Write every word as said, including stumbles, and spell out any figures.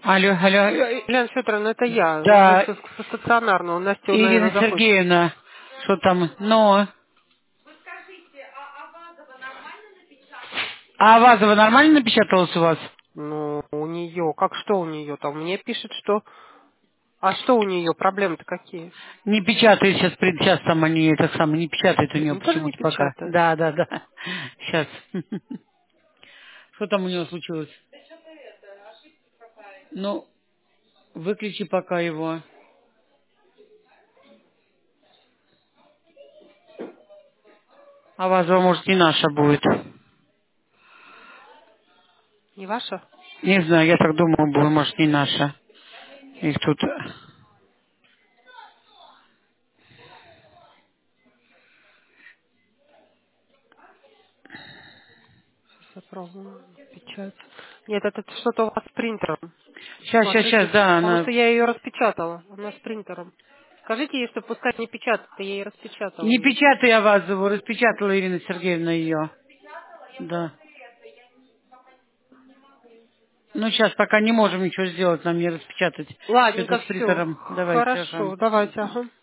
Алло, алло. Елена Федоровна, это я. Да, Со, со стационарного. Настя, наверное, Ирина захочет. Сергеевна, что там? Ну, а Вазова нормально напечаталась у вас? Ну, у нее. Как что у нее там? Мне пишет, что... А что у нее? Проблемы-то какие? Не печатает сейчас, сейчас там они это самое, не печатает у нее Ну, тоже не почему-то пока. печатает. Да, да, да. Сейчас. Что там у него случилось? Ну, выключи пока его. А Вазова, может, не наша будет. Не ваша? Не знаю, я так думаю, будет, может, не наша. Их тут... Сейчас я пробую. Печать. Нет, это что-то у вас с принтером. Сейчас, сейчас, сейчас, Смотрите. да, Потому она... что я ее распечатала. Она с принтером. Скажите ей, что пускай не печатает. Я ей распечатала Не ее. печатай я Вазову, распечатала Ирина Сергеевна ее. Да. Ну, сейчас пока не можем ничего сделать, нам не распечатать. Что-то Ладненько, с все. принтером. Давайте, ага. Хорошо. Давайте, ага.